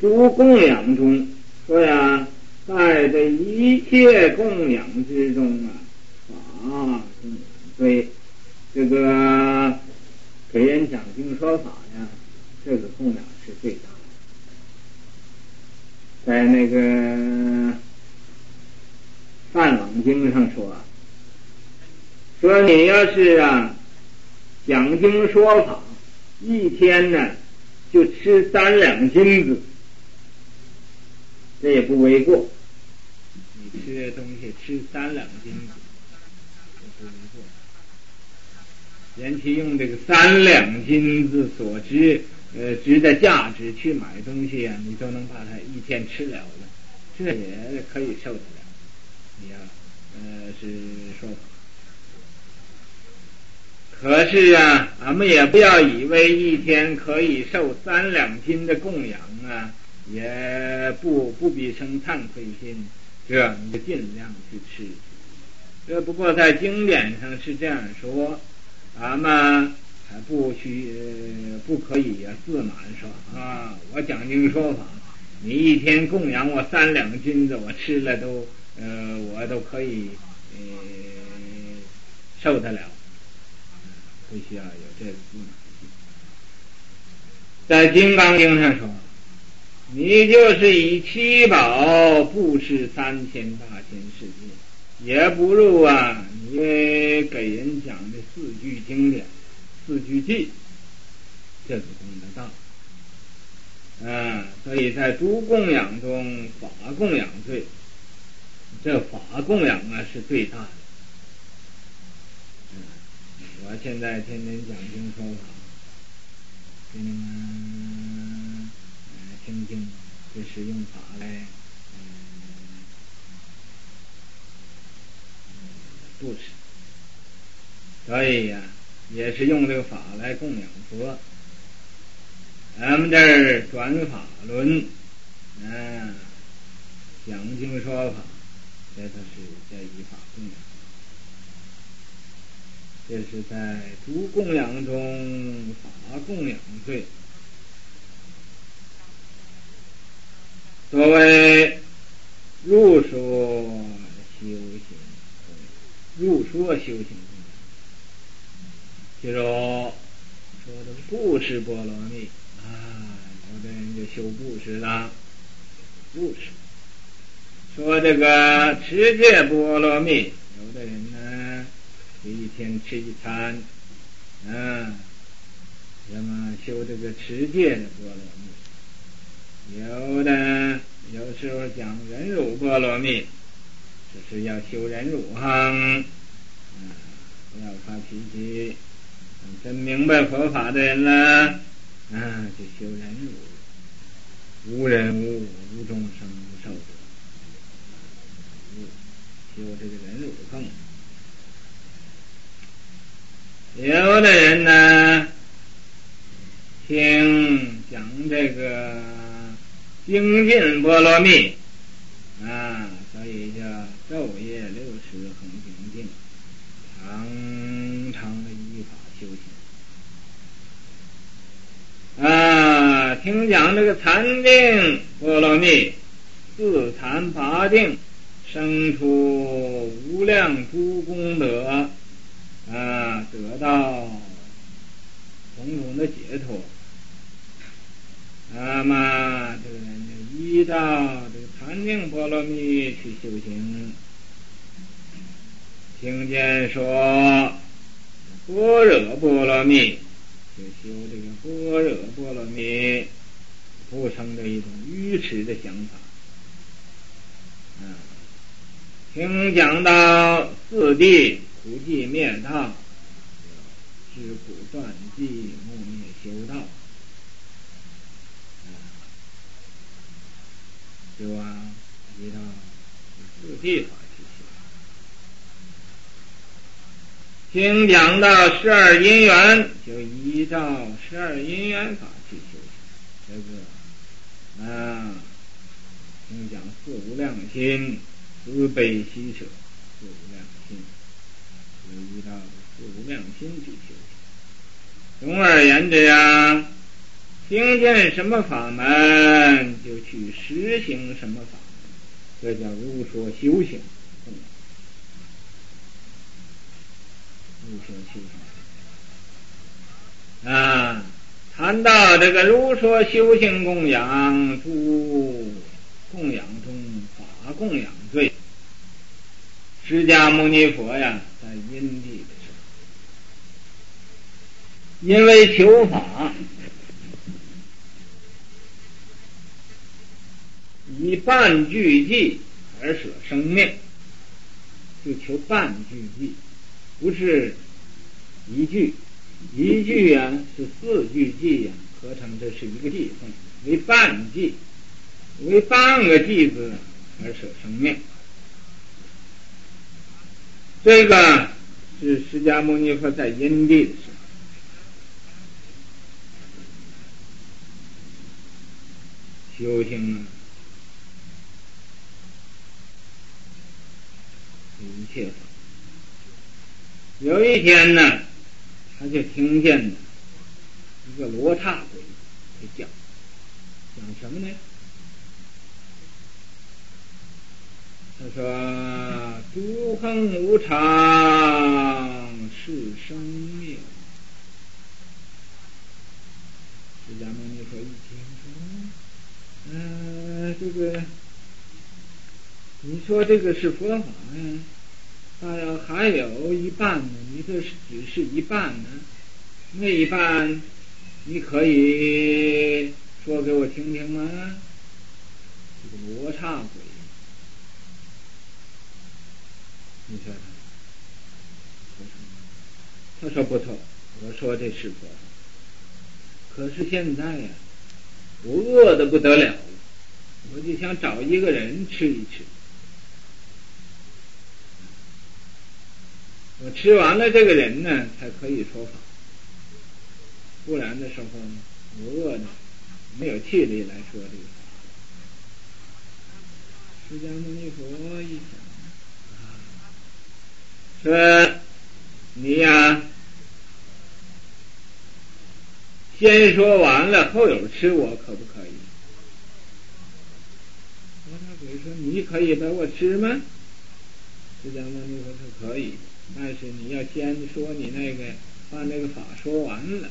诸供养中说呀，在这一切供养之中啊，法供养对这个给人讲经说法呀，这个供养是最大的。在那个《梵网经》上说你要是讲经说法，一天呢就吃3两金子，这也不为过。你吃的东西吃3两金子，这不为过。人其用这个3两金子所值的价值去买东西你都能把它一天吃了了，这也可以受得了。你要是说法。可是俺们也不要以为一天可以受3两金的供养也不必生惭愧心，这你就尽量去吃。这不过在经典上是这样说，俺们还不可以自满说我讲经说法，你一天供养我3两金子，我吃了我都可以受得了。不需要有这个自满心。在金刚经上说，你就是以7宝布施3000大千世界，也不如你给人讲的4句经典4句偈，这个功德大。所以在诸供养中，法供养这法供养是最大的。我现在天天讲经说法，给你们听听，这是用法来布施，所以也是用这个法来供养佛。咱们这儿转法轮讲经说法，这都是在依法供养。这是在诸供养中法供养最。所谓入说修行，入说修行，比如说的布施波罗蜜有的人就修布施了，布施。说这个持戒波罗蜜，有的人呢一天吃一餐，那么修这个持戒的波罗蜜。有时候讲忍辱波罗蜜，这是要修忍辱不要发脾气。真明白佛法的人了就修忍辱，无人无我无众生无寿者，修这个忍辱更。有的人呢听讲这个精进波罗蜜所以叫昼夜60恒精进，常常的依法修行听讲这个禅定波罗蜜，自禅拔定，生出无量诸功德得到种种的解脱。那么这个人就依照这个禅定波罗蜜去修行。听见说般若波罗蜜，就修这个般若波罗蜜，不生的一种愚痴的想法。听讲到四谛苦寂灭道，知苦断寂灭灭修道，就依照四谛法去修。听讲到12因缘，就依照12因缘法去修行。这个听讲四无量心，慈悲喜舍，四无量心，就依照四无量心去修行。总而言之听见什么法门就去实行什么法门，这叫如说修行。如说修行啊，谈到这个如说修行供养，诸供养中法供养最，释迦牟尼佛呀，在因地的时候，因为求法，以半句偈而舍生命，就求半句偈，不是一句，一句啊是4句偈呀，合成这是一个偈颂，为半偈，为半个偈子而舍生命。这个是释迦牟尼佛在因地的时候修行啊，一切法。有一天呢，他就听见一个罗刹鬼在讲什么呢？他说：“诸恒无常，是生灭。”释迦牟尼佛一听说，这个你说这个是佛法呀，当然还有一半呢，你这是只是一半呢，那一半你可以说给我听听吗？这个罗刹鬼，你说他说不错，我说这是佛法，可是现在呀，我饿得不得了了，我就想找一个人吃一吃。我吃完了这个人呢，才可以说法，不然的时候呢，我饿的没有气力来说这个法。释迦牟尼佛一想，说你呀，先说完了后有吃我可不可以？罗刹鬼说：“你可以把我吃吗？”释迦牟尼佛说：“可以。”但是你要先说你那个把那个法说完了，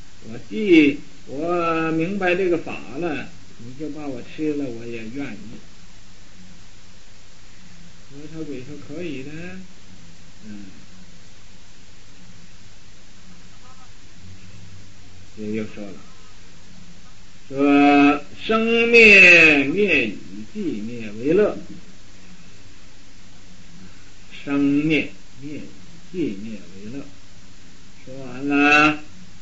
我明白这个法了，你就把我吃了，我也愿意。罗刹鬼说：“可以的。”也就说了，说生灭灭以寂灭为乐，生灭灭以寂灭为乐。说完了，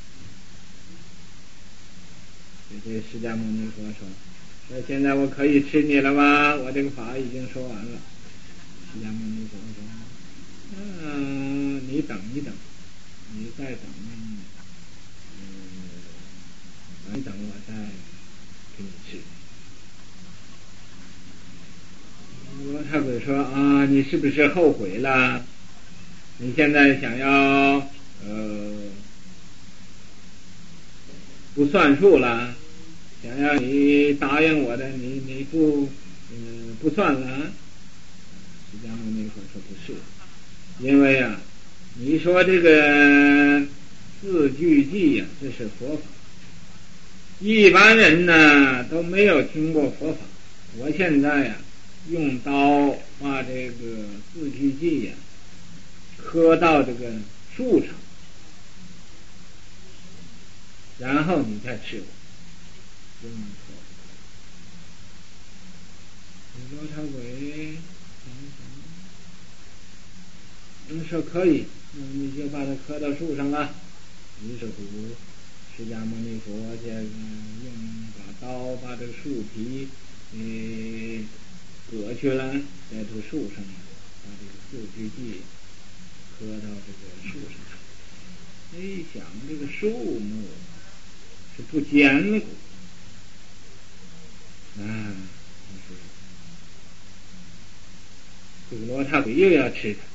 这释迦牟尼佛说现在我可以吃你了吧？我这个法已经说完了。释迦牟尼佛说：“你等一等，你再等，等等我再给你吃。”罗刹鬼说：“啊，你是不是后悔了？你现在想要不算数了？想要你答应我的，你不算了？”释迦牟尼佛说：“不是，因为啊，你说这个4句偈呀，这是佛法，一般人呢都没有听过佛法。我现在呀，用刀把这个4句偈呀刻到这个树上，然后你再吃我。”罗刹鬼说：“可以，你就把它刻到树上了。”于是乎，释迦牟尼佛就用把刀把这个树皮割去了，在这个树上把这个4句偈刻到这个树上。想这个树木是不坚固这个罗刹鬼又要吃它，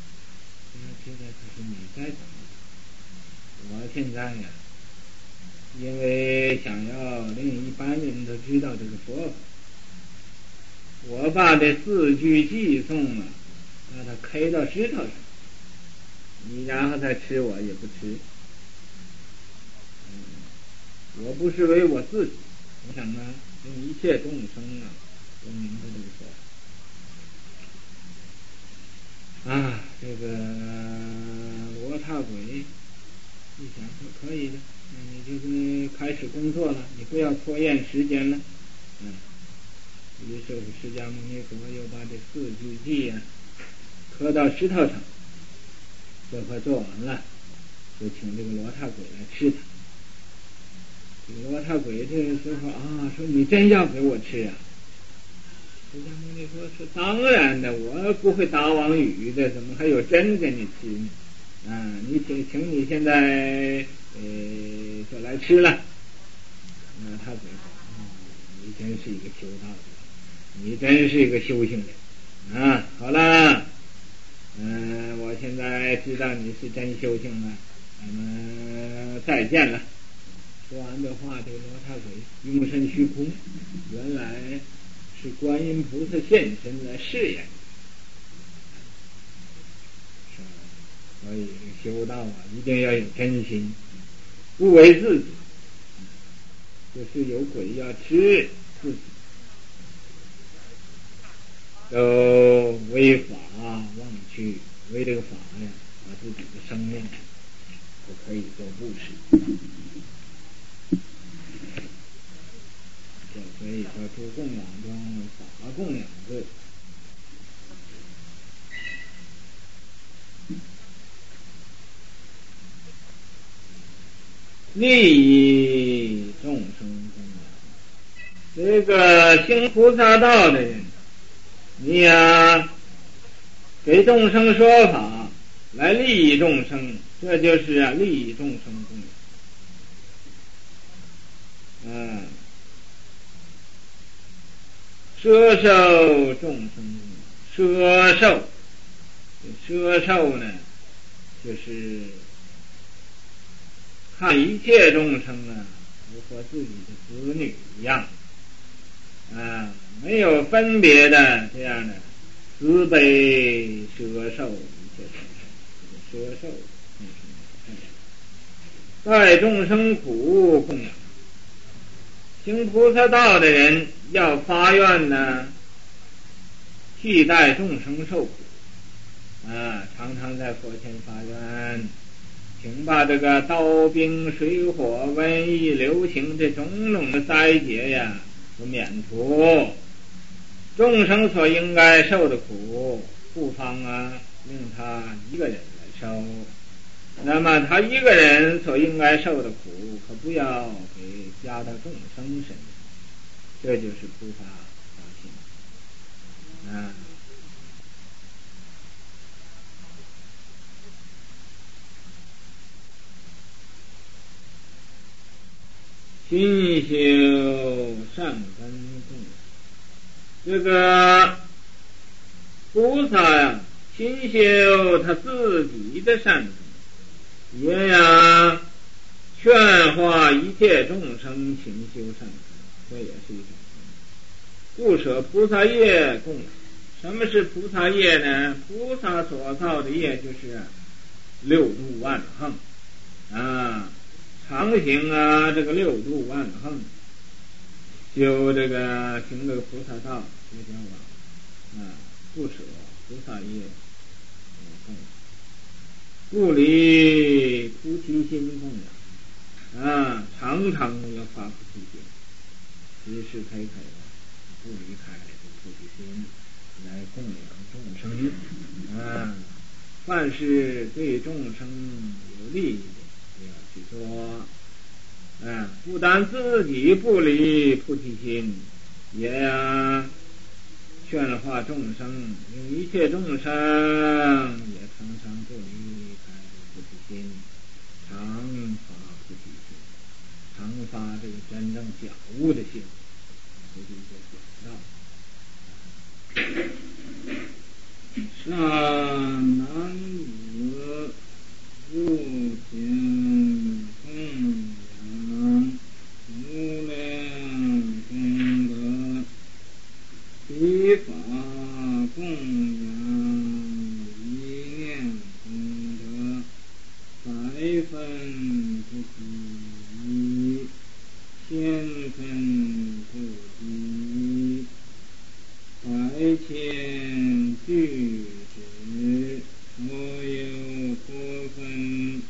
可是你再等，我现在呀因为想要令一般人都知道这个佛法，我把这4句偈颂啊，把它刻到石头上，你然后再吃我也不吃。我不是为我自己，我想呢，令一切众生啊都明白这个佛法啊。这个罗刹鬼一想说可以的，那你就是开始工作了，你不要拖延时间了。于是释迦牟尼佛又把这4句偈啊刻到石头上，这块做完了，就请这个罗刹鬼来吃它。这个罗刹鬼这个时候啊，说你真要给我吃啊？释迦牟尼佛说当然的，我不会打妄语的，怎么还有真给你吃呢？你请你现在就来吃了。他嘴说你真是一个修道的，你真是一个修行人啊！好了，我现在知道你是真修行了，咱们再见了。说完这话，这个罗刹鬼用身虚空，原来是观音菩萨现身来试验。所以修道啊，一定要有真心，不为自己，就是有鬼要吃自己，都为法忘去，为这个法呀，把自己的生命都可以做布施。所以说诸供养中法供养对。利益众生供养，这个行菩萨道的人，你呀给众生说法来利益众生，这就是利益众生供养。摄受众生供养，摄受呢，就是看一切众生啊，如和自己的子女一样，没有分别的这样的慈悲摄受一切众生，摄受众生在众生苦供养。行菩萨道的人要发愿呢，替代众生受苦，常常在佛前发愿，请把这个刀兵水火瘟疫流行这种种的灾劫呀都免除，众生所应该受的苦，不妨令他一个人来受。那么他一个人所应该受的苦，可不要给加到众生身上，这就是菩萨发心。心修善根供养，这个菩萨呀，心修他自己的善根，也劝化一切众生勤修善根，这也是一种不舍菩萨业供养。什么是菩萨业呢？菩萨所造的业就是六度万行常行这个六度万行，修这个行这个菩萨道，这叫不舍菩萨业供养，不离菩提心供养，常常要发菩提心，时时刻刻不离开菩提心来供养众生。凡是对众生有利益的，要去做。不但自己不离菩提心，也劝化众生，令一切众生也常常不离开菩提心，常发菩提心，常发这个真正觉悟的心，这就是讲到上男子入行供养依法供养一念功德，百分不及，千分不及，百千俱胝，所有佛分，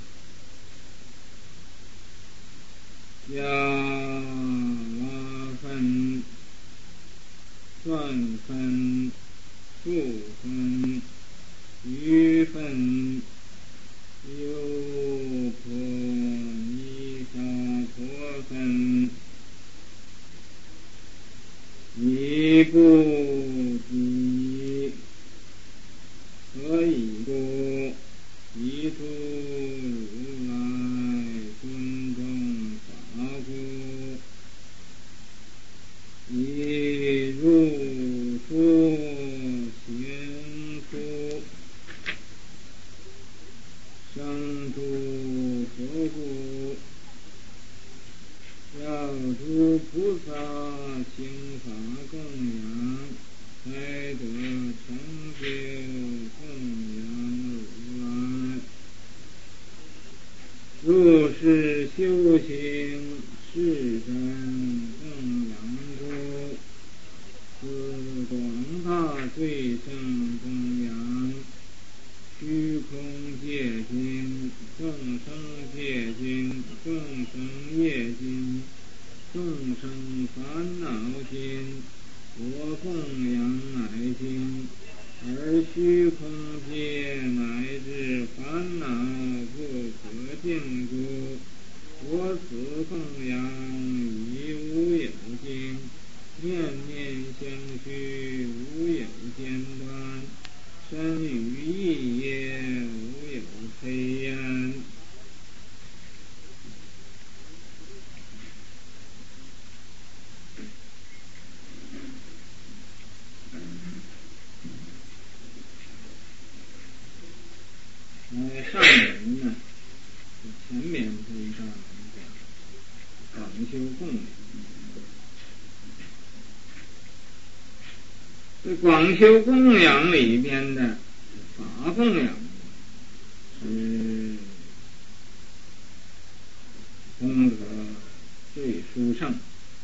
加瓦分，转分，数分，余分，优婆尼萨陀分，一不及，何以故？一诸如来尊重法故，一入诸贤出，生诸佛故，要诸菩萨行法供养，才得成就供养如来。如是修行，是真供养故，是广大最胜供养。虚空界心，众生界心，众生业心，众生烦恼心，我供养乃心，而虚空界乃至烦恼不可尽故，我此供养已无有尽，念念相续无有间断，身语意业无有非end。上文呢，前面这一章讲广修供养。这广修供养里边的法供养是功德最殊胜。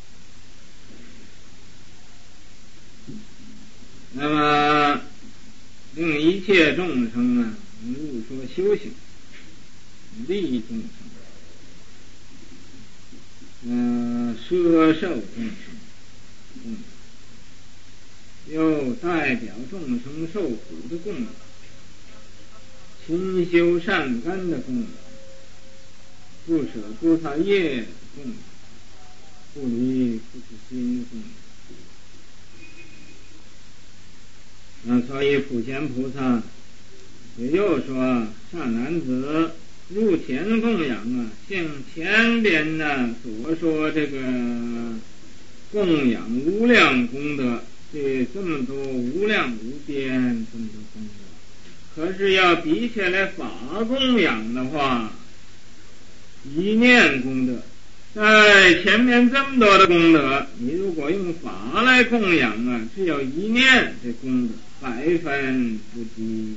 那么令一切众生啊，入说修行，利众生，摄受众生，又代表众生受苦的供养，勤修善根的供养，不舍菩萨业供养，不离菩提心供养。所以普贤菩萨也又说，善男子，入前供养啊，像前边呢所说这个供养无量功德，这么多无量无边这么多功德，可是要比起来法供养的话，一念功德，在前面这么多的功德，你如果用法来供养啊，只有一念这功德，百分不及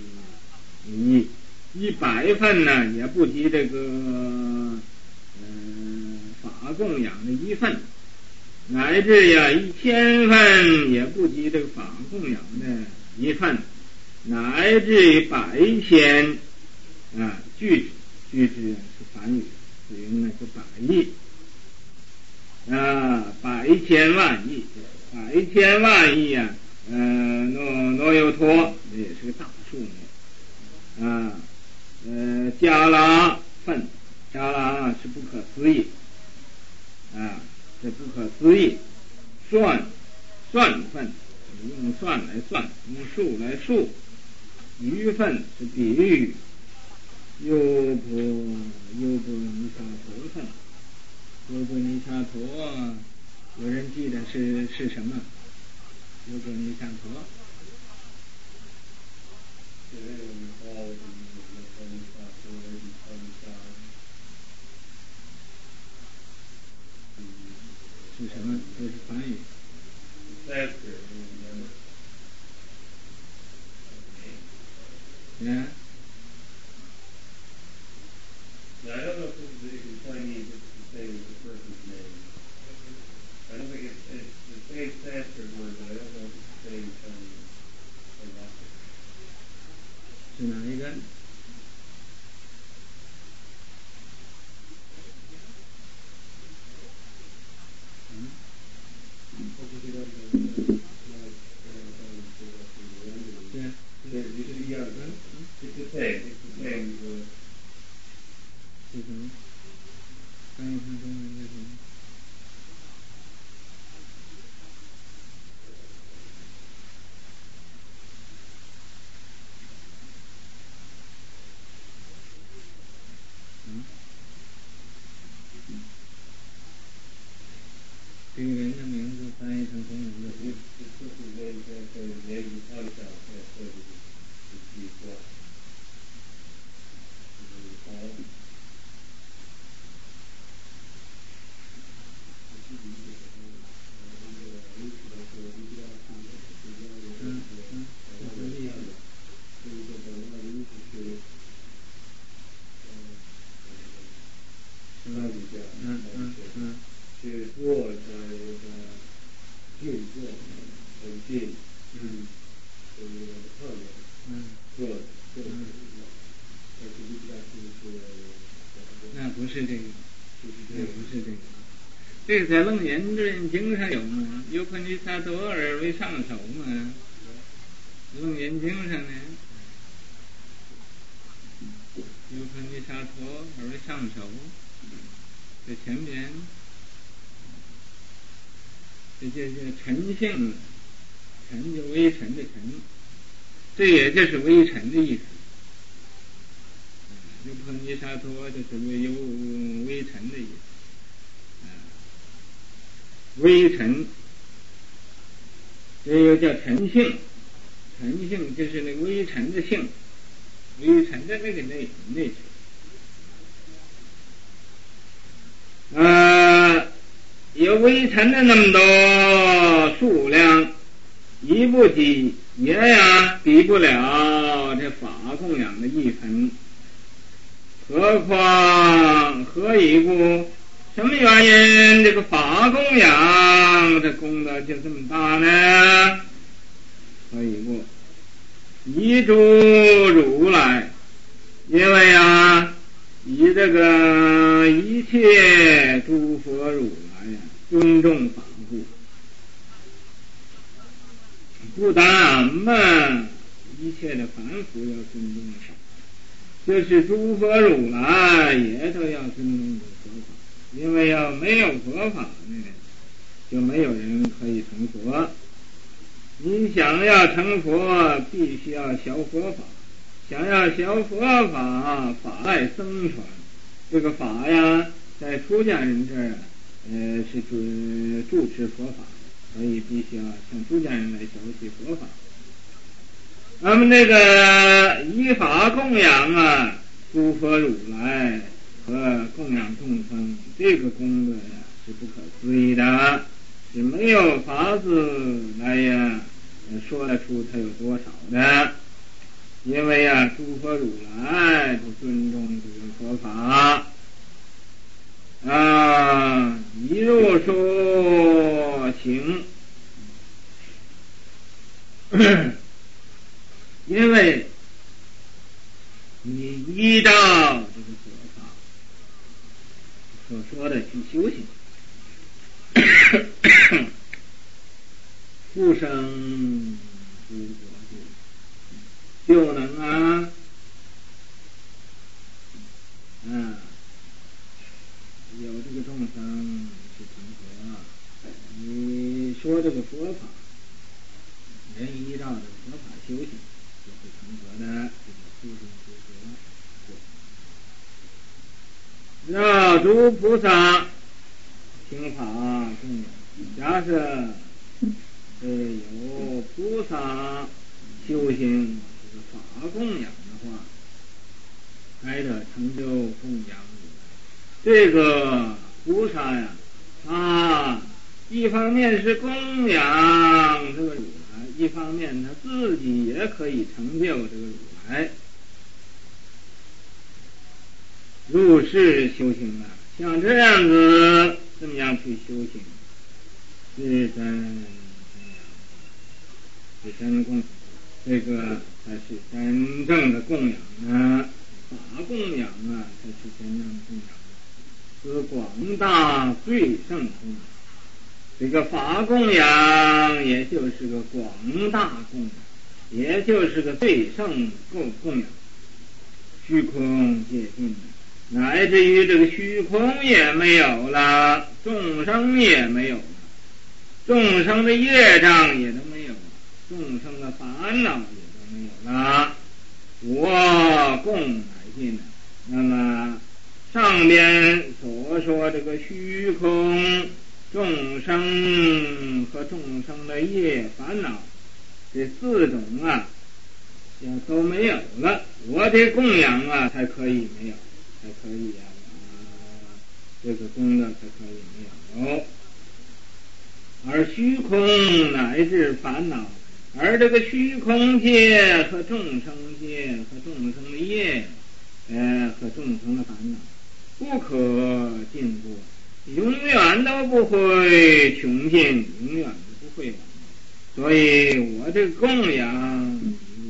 100分呢，也不及这个法供养的1分，乃至呀1000分也不及这个法供养的1分，乃至于100千俱胝是梵语，子云呢是100亿100千万亿，100千万亿啊，挪油陀这也是个大数目迦拉分，迦拉是不可思议这不可思议。算分，用算来算，用数来数。余分是比喻，优婆尼萨陀分，优婆尼萨陀，有人记得是什么？优婆尼萨陀。是什么？这是梵语。 Yeah. Now, I don't know if this is the Chinese, it's the same as the person's name. I don't think it's the same Sanskrit word, but I don't know if it's the same Chinese. 是哪一个？是什么？翻译成中文是什么？这个人的名字翻译成中文的是？ 是做的静坐很静， 那不是这个，那不是这个。这个在《楞严经》上有吗？尤克尼萨多尔为上首嘛，《楞严经》上呢，尤克尼萨多尔为上首，在前边。这叫尘性，尘就微尘的尘，这也就是微尘的意思。尤克尼萨托就是有微尘的意思。微尘，这又叫尘性，尘性就是那微尘的性，微尘的那个内有微尘的那么多数量，一不及也比不了这法供养的一分，何以故？什么原因这个法供养这功德就这么大呢？何以故？依诸如来，因为以这个一切诸佛如来尊重法故，不但俺们一切的凡夫要尊重法，就是诸佛如来也都要尊重这佛法，因为要没有佛法呢，就没有人可以成佛。你想要成佛，必须要学佛法，想要学佛法，法来僧传。这个法在出家人这儿是主持佛法，所以必须要向出家人来学习佛法。那么那个依法供养诸佛如来和供养众生，这个功德是不可思议的，是没有法子来说得出它有多少的。因为诸佛如来都尊重这个佛法一入说行，因为你依照这个佛法所说的去修行，复生诸国就能有这个众生去成佛。你说这个佛法，人依照这个佛法修行，就会成佛的，这个复生诸国。让诸菩萨听法供养。假设有菩萨修行这个法供养的话，才得成就供养。这个菩萨他一方面是供养这个如来，一方面他自己也可以成就这个如来。 入世修行了，像这样子这么样去修行，是真供，这个才是真正的供养啊，法供养啊才是真正的供养，是广大最胜供养。这个法供养也就是个广大供养，也就是个最胜供养。虚空界尽，乃至于这个虚空也没有了，众生也没有了，众生的业障也都没有了，众生的烦恼也都没有了，我供乃尽了。那么上边所说这个虚空、众生和众生的业烦恼这四种啊都没有了，我的供养啊才可以没有，才可以这个功德才可以没有。而虚空乃至烦恼，而这个虚空界和众生界和众生的业和众生的烦恼不可尽过，永远都不会穷尽，永远都不会完。所以我这个供养，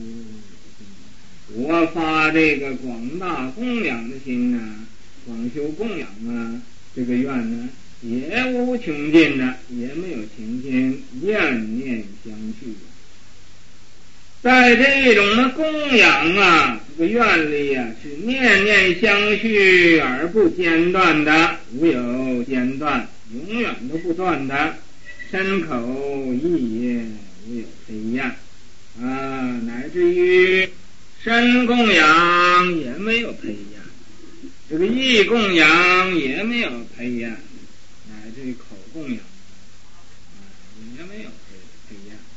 我发这个广大供养的心啊，广修供养啊，这个愿呢也无穷尽的，也没有穷尽，念念相续。在这种的供养啊，这个愿力啊，是念念相续而不间断的，无有间断，永远都不断的，身口意也无有非厌乃至于身供养也没有培养，这个意供养也没有培养，乃至于口供养也没有培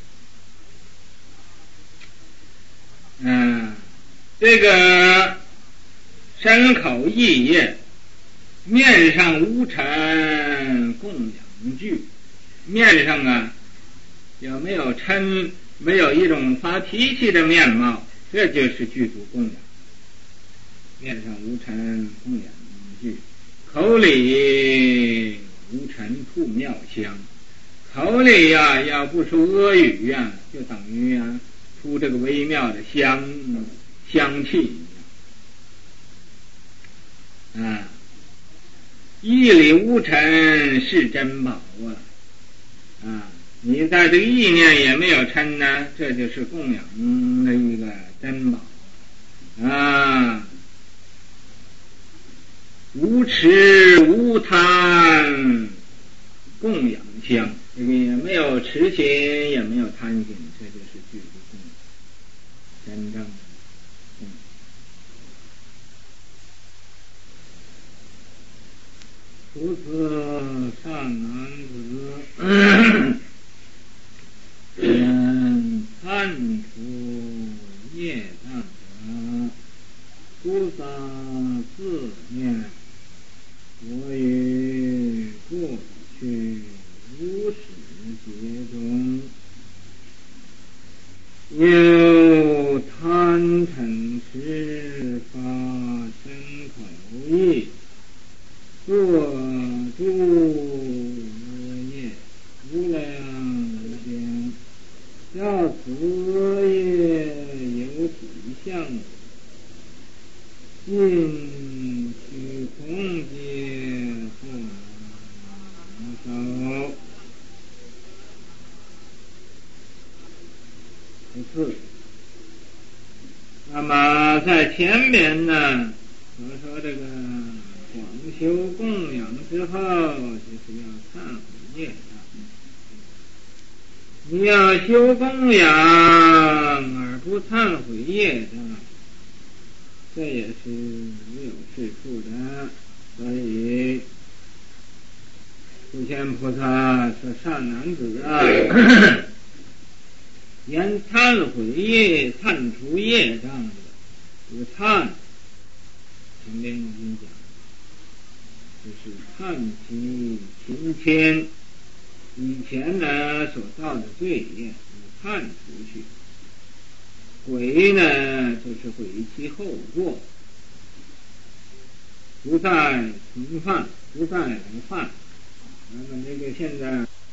养。这个身口意业面上无尘供养具，面上啊有没有嗔，没有一种发脾气的面貌，这就是具足供养。面上无尘供养具，口里无尘吐妙香，口里呀要不出阿语呀，就等于出这个微妙的香气意里无尘是珍宝你在这个意念也没有嗔呢，这就是供养的一个珍宝无痴无贪供养香，这个也没有痴心，也没有贪心，这就是具足供养，真正的供养。如此善男子参除业障者，菩萨自念，我于过去无始劫中有贪嗔痴发身口意作诸恶业，无量无边，教此业有体相，尽虚空界不能受。那么在前面呢，我说这个广修供养之后，就是要忏悔业障。你要修供养而不忏悔业障，这也是没有是处的。所以普贤菩萨说善男子言忏悔业、忏除业障的这个忏，前面已经讲，就是忏其勤谦，以前呢所造的罪业忏除去。悔呢就是悔其后过， 不再盛饭，不再来饭。那么这个现在。